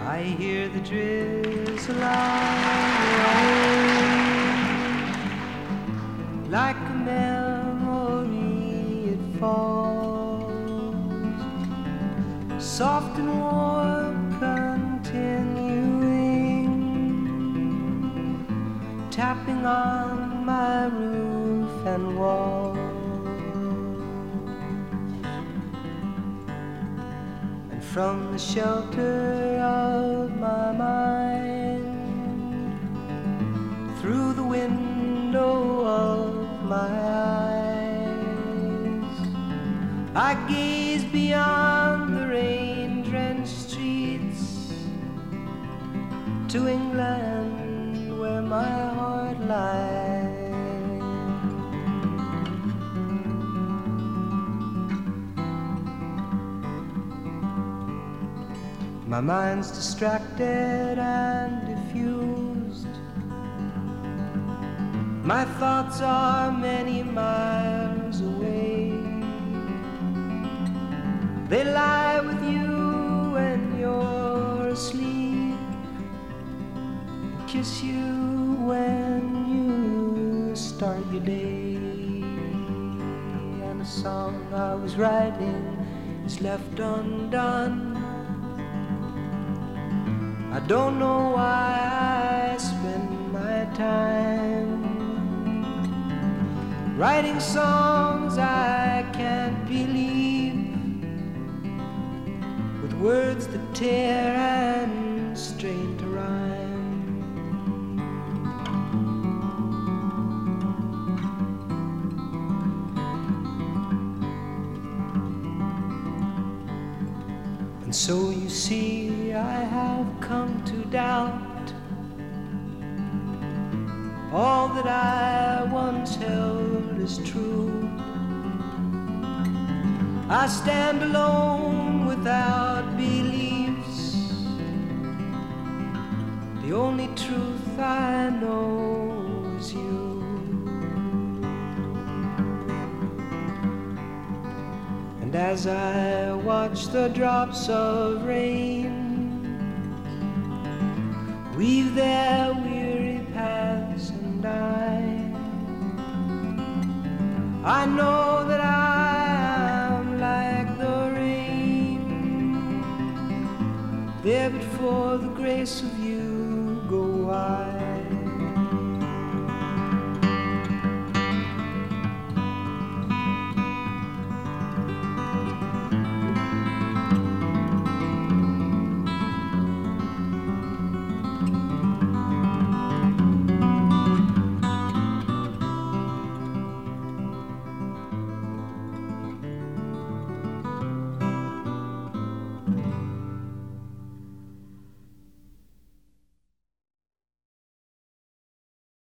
I hear the drizzle on the rain. Like a memory it falls, soft and warm, continuing, tapping on my roof and walls. And from the shelter of my mind, through the window of my eyes, I gaze beyond the rain-drenched streets to England, where my heart lies. My mind's distracted and diffused. My thoughts are many miles away. They lie with you when you're asleep, kiss you when you start your day. And a song I was writing is left undone. I don't know why I spend my time writing songs I can't believe, with words that tear and strain to rhyme. And so you see, I have come to doubt all that I once held as true. I stand alone without beliefs. The only truth I know is you. And as I watch the drops of rain weave their weary paths and I know that I am like the rain, there but for the grace of